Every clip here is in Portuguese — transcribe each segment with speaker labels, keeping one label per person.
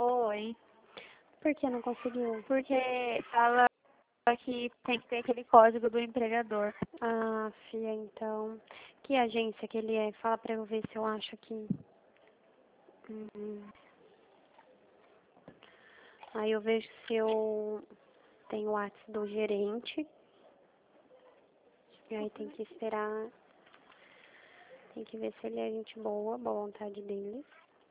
Speaker 1: Oi,
Speaker 2: Por que não conseguiu?
Speaker 1: porque fala que tem que ter aquele código do empregador.
Speaker 2: Ah, Fia, então. Que agência que ele é? Fala pra eu ver se eu acho aqui. Hum. Aí eu vejo se eu tenho o WhatsApp do gerente. E aí tem que esperar. Tem que ver se ele é gente boa, boa vontade dele.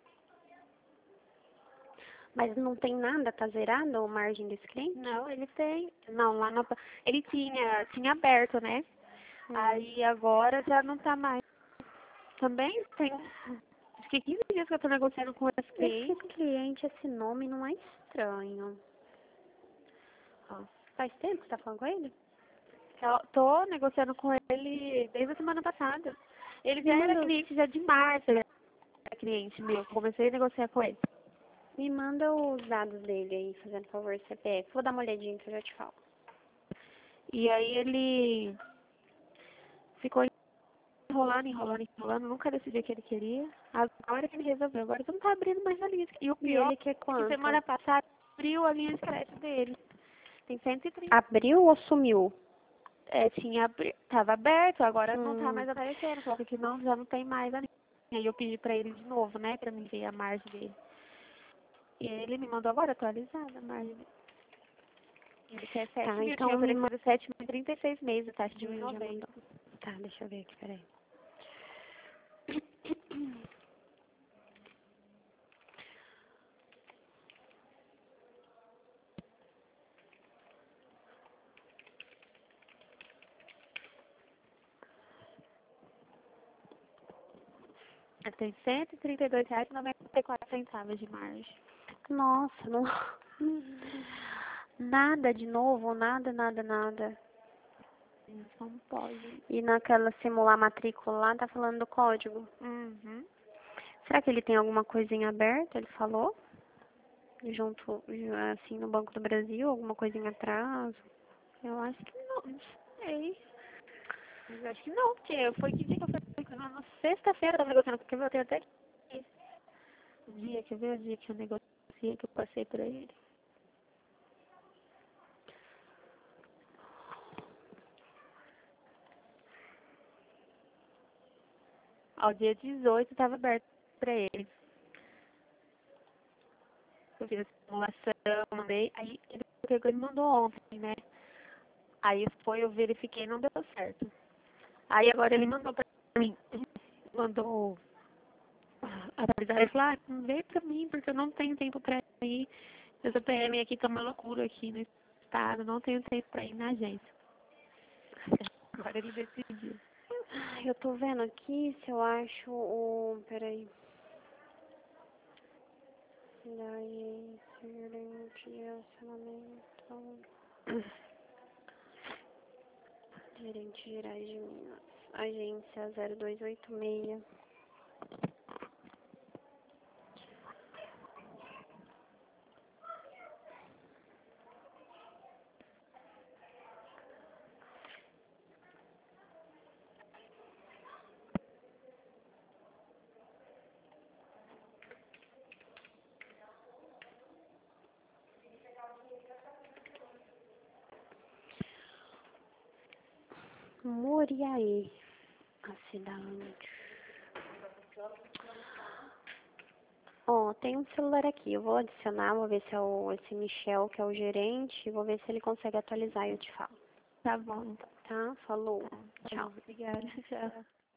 Speaker 2: Mas não tem nada, tá zerado a margem desse cliente?
Speaker 1: Não, ele tem. Não, lá no. Ele tinha aberto, né? Aí agora já não tá mais. Também tem. Acho que 15 dias que eu tô negociando com esse
Speaker 2: Esse
Speaker 1: cliente.
Speaker 2: cliente, esse nome não é estranho. Ó, faz tempo que você tá falando com ele?
Speaker 1: Eu tô negociando com ele desde a semana passada. Ele já
Speaker 2: Me
Speaker 1: era
Speaker 2: manda,
Speaker 1: cliente já de março, ele era cliente meu. Comecei a negociar com ele.
Speaker 2: me manda os dados dele aí, fazendo favor, CPF. Vou dar uma olhadinha que eu já te falo.
Speaker 1: E aí ele ficou enrolando, nunca decidiu o que ele queria. Agora que ele resolveu, agora que não tá abrindo mais a linha. E o
Speaker 2: E
Speaker 1: pior
Speaker 2: ele quer
Speaker 1: é que
Speaker 2: quanto?
Speaker 1: semana passada abriu a linha de crédito dele. Tem 130.
Speaker 2: Abriu ou sumiu?
Speaker 1: É, tava aberto, agora não tá
Speaker 2: Hum,
Speaker 1: mais aparecendo. Falou que não, já não tem mais a linha. E aí eu pedi pra ele de novo, né, pra me ver a margem dele. E ele me mandou agora atualizada a margem dele. Ele quer 7
Speaker 2: tá,
Speaker 1: mil, tinha
Speaker 2: então me manda.
Speaker 1: oferecido 7 mil em 36 meses, taxa de
Speaker 2: Já
Speaker 1: 1,90.
Speaker 2: mandou. Tá, deixa eu ver aqui, peraí.
Speaker 1: Tem R$ 132,94 de margem.
Speaker 2: Nossa, não. Nada de novo, nada, nada, nada.
Speaker 1: Não pode.
Speaker 2: E naquela simular matrícula lá, tá falando do código.
Speaker 1: Uhum.
Speaker 2: Será que ele tem alguma coisinha aberta? Ele falou? Junto, assim, no Banco do Brasil, alguma coisinha atrás?
Speaker 1: Eu acho que não sei. Mas acho que não, porque foi que dia que eu fui? Na sexta-feira eu tava negociando, porque eu tenho até aqui o dia, quer ver o dia que eu negociei, que eu passei pra ele. Ao dia 18 tava aberto pra ele. Eu fiz a simulação, mandei, aí ele pegou e mandou ontem, né? Aí foi, eu verifiquei, não deu certo. Aí agora ele mandou pra mim, mandou atualizar, ele falou, vem pra mim, porque eu não tenho tempo pra ir. Essa PM aqui tá uma loucura aqui no estado, não tenho tempo pra ir na agência. Agora ele decidiu.
Speaker 2: Ai, eu tô vendo aqui se eu acho o... Peraí. Daí, gerente de relacionamento. Gerente gerais de Minas. Agência 0286. Moriaí. A cidade. Ó, tem um celular aqui. Eu vou adicionar, vou ver se é esse Michel, que é o gerente. Vou ver se ele consegue atualizar e eu te falo.
Speaker 1: Tá bom, então.
Speaker 2: Tá? Falou.
Speaker 1: Tá bom,
Speaker 2: Tchau.
Speaker 1: obrigada. Tchau.